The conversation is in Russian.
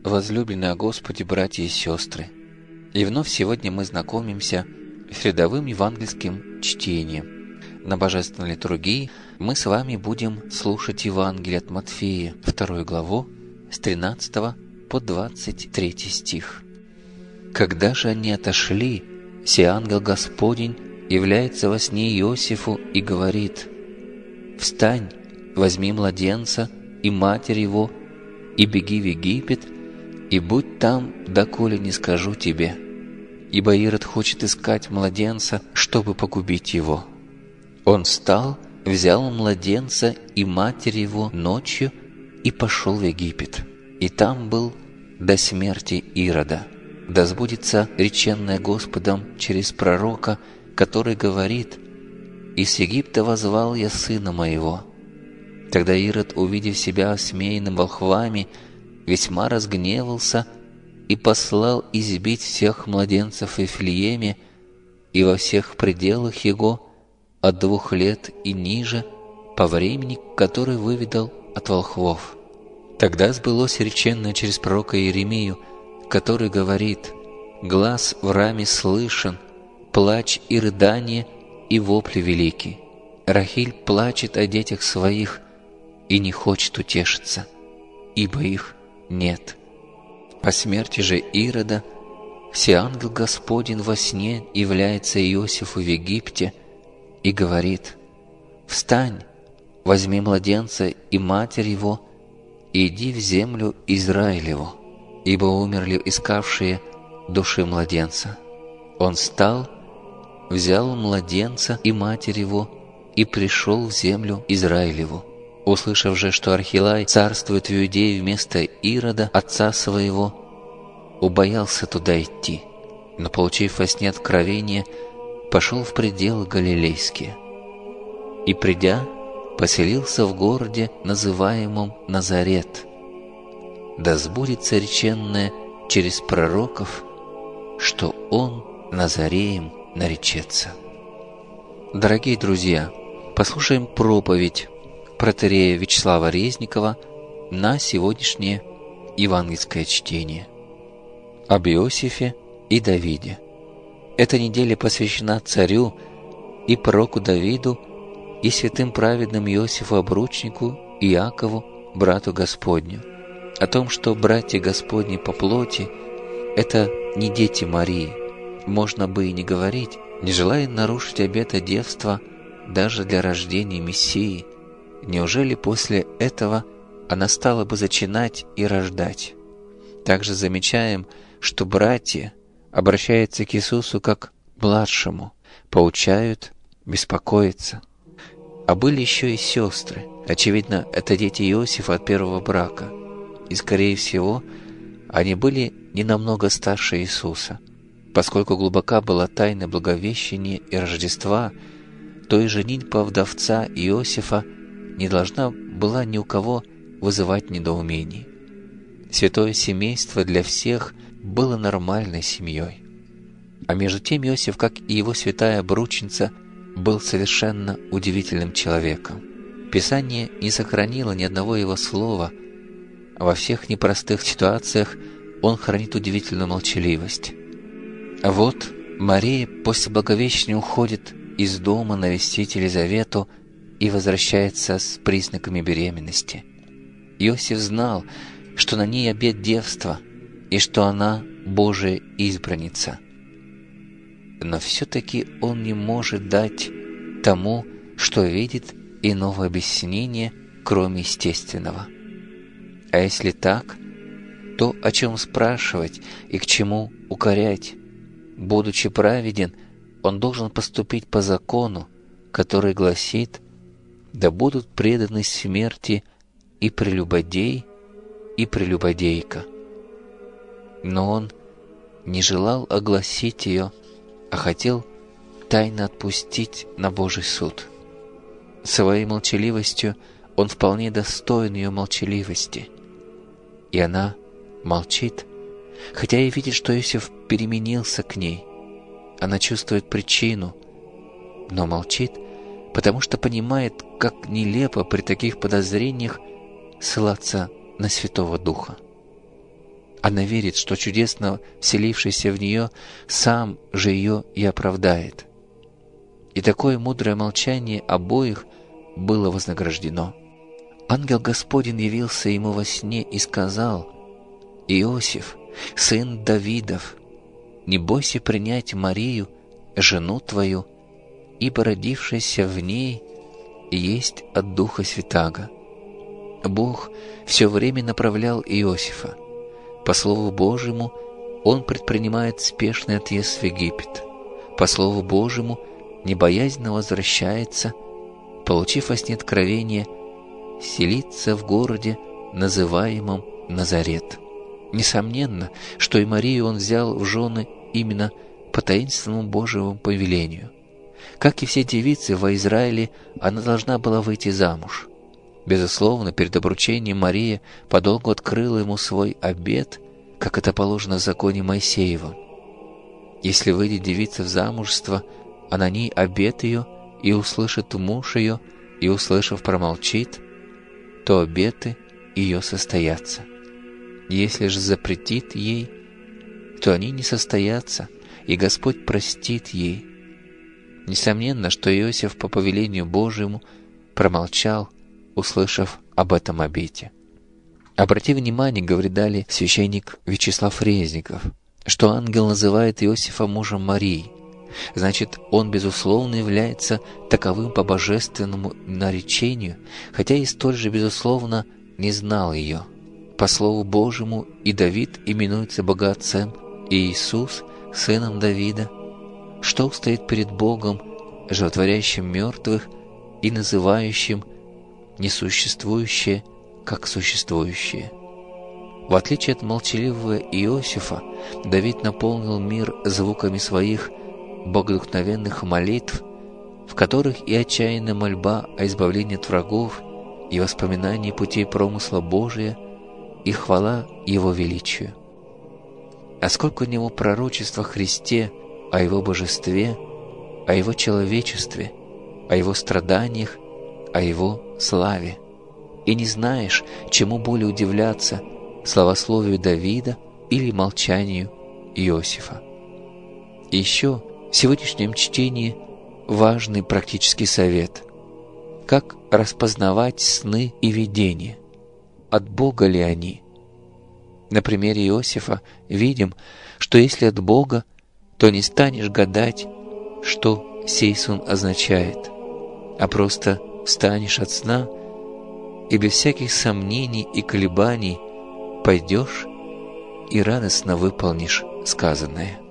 Возлюбленные о Господе, братья и сестры, и вновь сегодня мы знакомимся с рядовым евангельским чтением. На Божественной литургии мы с вами будем слушать Евангелие от Матфея, 2 главу, с 13 по 23 стих. «Когда же они отошли, сей ангел Господень является во сне Иосифу и говорит: „Встань, возьми младенца и матерь его, и беги в Египет, и будь там, доколе не скажу тебе, ибо Ирод хочет искать младенца, чтобы погубить его“. Он встал, взял младенца и матерь его ночью и пошел в Египет, и там был до смерти Ирода. Да сбудется реченное Господом через пророка, который говорит: „Из Египта воззвал я сына моего“. Тогда Ирод, увидев себя осмеянным волхвами, весьма разгневался и послал избить всех младенцев в Вифлееме и во всех пределах его от 2 лет и ниже, по времени, который выведал от волхвов. Тогда сбылось реченное через пророка Иеремию, который говорит: „Глас в раме слышен, плач и рыдание, и вопли велики. Рахиль плачет о детях своих и не хочет утешиться, ибо их нет“. По смерти же Ирода всеангел Господень во сне является Иосифу в Египте и говорит: „Встань, возьми младенца и матерь его, и иди в землю Израилеву, ибо умерли искавшие души младенца“. Он встал, взял младенца и матерь его и пришел в землю Израилеву. Услышав же, что Архилай царствует в Иудее вместо Ирода, отца своего, убоялся туда идти, но, получив во сне откровение, пошел в пределы Галилейские. И, придя, поселился в городе, называемом Назарет. Да сбудется реченное через пророков, что он Назареем наречется. Дорогие друзья, послушаем проповедь протоиерея Вячеслава Резникова на сегодняшнее евангельское чтение об Иосифе и Давиде. Эта неделя посвящена царю и пророку Давиду и святым праведным Иосифу-обручнику и Иакову, брату Господню, о том, что братья Господни по плоти – это не дети Марии. Можно бы и не говорить, не желая нарушить обета девства даже для рождения Мессии. Неужели после этого она стала бы зачинать и рождать? Также замечаем, что братья обращаются к Иисусу как к младшему, поучают, беспокоятся. А были еще и сестры. Очевидно, это дети Иосифа от первого брака. И, скорее всего, они были не намного старше Иисуса. Поскольку глубока была тайна Благовещения и Рождества, то и женитьба вдовца Иосифа не должна была ни у кого вызывать недоумений. Святое семейство для всех было нормальной семьей. А между тем Иосиф, как и его святая обручница, был совершенно удивительным человеком. Писание не сохранило ни одного его слова, а во всех непростых ситуациях он хранит удивительную молчаливость. А вот Мария после Благовещения уходит из дома навестить Елизавету и возвращается с признаками беременности. Иосиф знал, что на ней обет девства и что она Божия избранница. Но все-таки он не может дать тому, что видит, иного объяснения, кроме естественного. А если так, то о чем спрашивать и к чему укорять? Будучи праведен, он должен поступить по закону, который гласит: «Да будут преданы смерти и прелюбодей, и прелюбодейка». Но он не желал огласить ее, а хотел тайно отпустить на Божий суд. Своей молчаливостью он вполне достоин ее молчаливости. И она молчит, хотя и видит, что Иосиф переменился к ней. Она чувствует причину, но молчит, потому что понимает, как нелепо при таких подозрениях ссылаться на Святого Духа. Она верит, что чудесно вселившийся в нее сам же ее и оправдает. И такое мудрое молчание обоих было вознаграждено. Ангел Господень явился ему во сне и сказал: «Иосиф, сын Давидов, не бойся принять Марию, жену твою, ибо родившаяся в ней есть от Духа Святаго». Бог все время направлял Иосифа. По Слову Божьему он предпринимает спешный отъезд в Египет. По Слову Божьему небоязненно возвращается, получив во сне откровение, селиться в городе, называемом Назарет. Несомненно, что и Марию он взял в жены именно по таинственному Божьему повелению. Как и все девицы во Израиле, она должна была выйти замуж. Безусловно, перед обручением Мария подолгу открыла ему свой обет, как это положено в законе Моисеевом. Если выйдет девица в замужество, а на ней обет ее, и услышит муж ее, и, услышав, промолчит, то обеты ее состоятся. Если же запретит ей, то они не состоятся, и Господь простит ей. Несомненно, что Иосиф по повелению Божьему промолчал, услышав об этом обете. «Обрати внимание, — говорит далее священник Вячеслав Резников, — что ангел называет Иосифа мужем Марии. Значит, он, безусловно, является таковым по божественному наречению, хотя и столь же, безусловно, не знал ее. По Слову Божьему и Давид именуется Богоотцем, и Иисус — сыном Давида. Что устоит перед Богом, животворящим мертвых и называющим несуществующее как существующее? В отличие от молчаливого Иосифа, Давид наполнил мир звуками своих богодухновенных молитв, в которых и отчаянная мольба о избавлении от врагов, и воспоминание путей промысла Божия, и хвала Его величию. А сколько у него пророчеств о Христе, о Его божестве, о Его человечестве, о Его страданиях, о Его славе. И не знаешь, чему более удивляться, славословию Давида или молчанию Иосифа. И еще в сегодняшнем чтении важный практический совет. Как распознавать сны и видения? От Бога ли они? На примере Иосифа видим, что если от Бога, то не станешь гадать, что сей сон означает, а просто встанешь от сна и без всяких сомнений и колебаний пойдешь и радостно выполнишь сказанное.